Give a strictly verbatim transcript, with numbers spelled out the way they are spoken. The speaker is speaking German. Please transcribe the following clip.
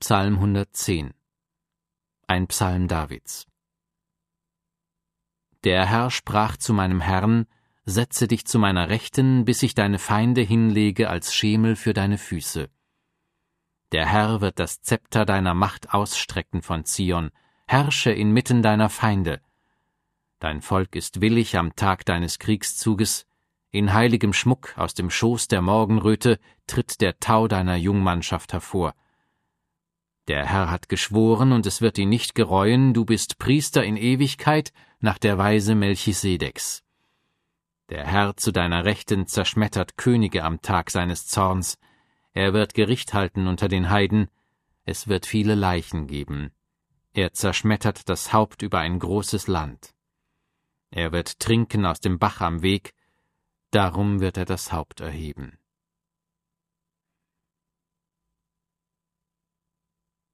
Psalm hundertzehn. Ein Psalm Davids. Der Herr sprach zu meinem Herrn: Setze dich zu meiner Rechten, bis ich deine Feinde hinlege als Schemel für deine Füße. Der Herr wird das Zepter deiner Macht ausstrecken von Zion, herrsche inmitten deiner Feinde. Dein Volk ist willig am Tag deines Kriegszuges, in heiligem Schmuck aus dem Schoß der Morgenröte tritt der Tau deiner Jungmannschaft hervor. Der Herr hat geschworen, und es wird ihn nicht gereuen, du bist Priester in Ewigkeit nach der Weise Melchisedeks. Der Herr zu deiner Rechten zerschmettert Könige am Tag seines Zorns, er wird Gericht halten unter den Heiden, es wird viele Leichen geben. Er zerschmettert das Haupt über ein großes Land. Er wird trinken aus dem Bach am Weg, darum wird er das Haupt erheben.